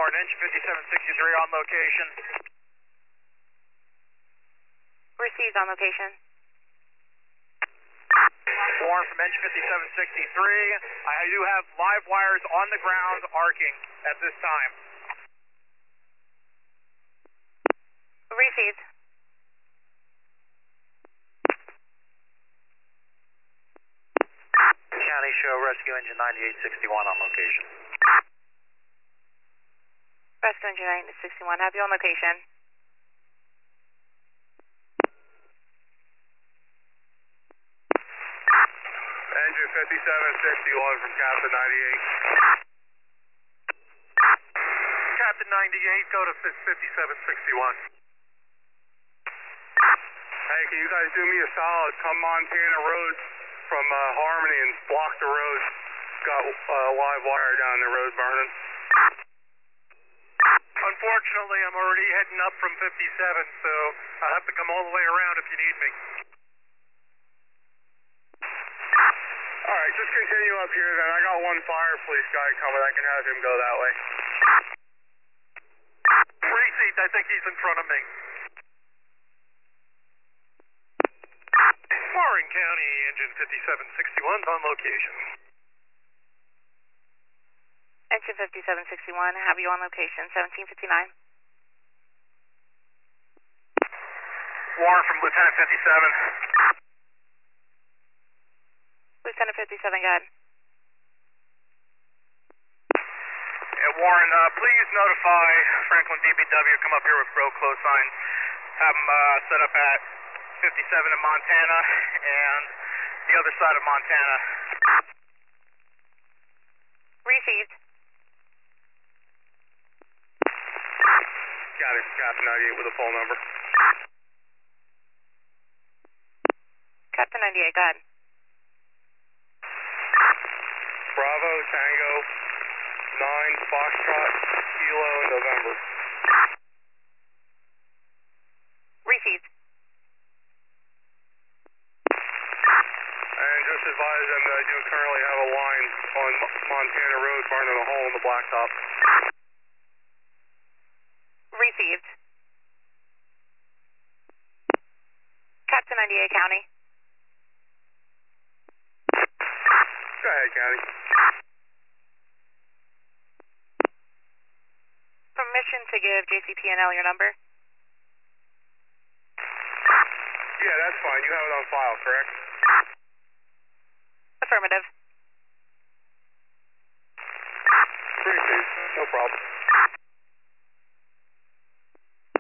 Warren, engine 5763 on location. Received on location. Warren from engine 5763. I do have live wires on the ground arcing at this time. Received. County show rescue engine 9861 on location. Rescue engine 961, have you on location? Engine 5761 from Captain 98. Captain 98, go to 5761. Hey, can you guys do me a solid? Come Montana Road from Harmony and block the road. Got live wire down the road burning. Unfortunately, I'm already heading up from 57, so I'll have to come all the way around if you need me. Alright, just continue up here then. I got one fire police guy coming. I can have him go that way. Received, I think he's in front of me. Warren County, engine 5761's on location. Engine 5761, have you on location, 1759. Warren from Lieutenant 57. Lieutenant 57, go ahead. Yeah, Warren, please notify Franklin DBW, come up here with road close sign. Have them set up at 57 in Montana and the other side of Montana. Received. Got it, Captain 98 with a phone number. Captain 98, go ahead. Bravo, Tango, 9, Foxtrot, Kilo, November. Received. And just advise them that I do currently have a line on Montana Road burning a hole in the blacktop. Received. Captain 98 County. Go ahead, County. Permission to give JCP&L your number? Yeah, that's fine. You have it on file, correct? Affirmative. Appreciate it. No problem.